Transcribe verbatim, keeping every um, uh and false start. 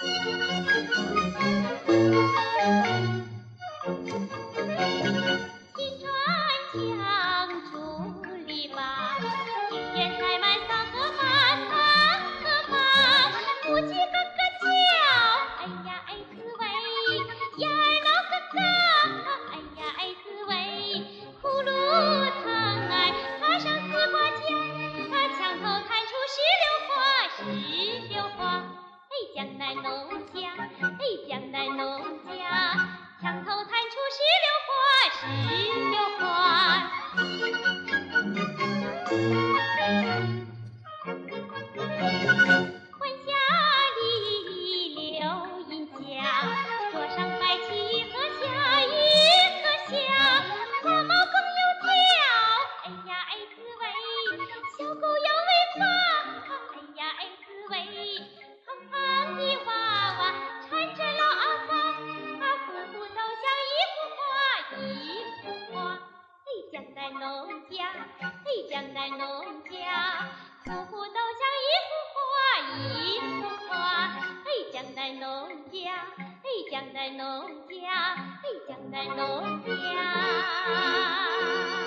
新川墙竹篱笆，今天塞满桑和马，桑和马，夫妻咯咯叫，哎呀哎滋味，呀儿闹咯咯，哎呀哎滋味，葫芦藤儿插上丝瓜浆，墙头弹出石榴花，石榴花，哎江南农家，哎江南农家，墙头弹出石榴花，石榴花。欢下里柳荫下，桌上摆起一盒虾，一盒虾，花猫更油条，哎呀哎滋味，小狗摇尾巴，哎呀哎滋味，胖胖的娃娃缠着老阿妈，夫妇都像一幅画，一幅画，哎江南农家，哎江南农家，夫妇都像一幅画，一幅画，哎江南农家，哎江南农家，哎江南农家。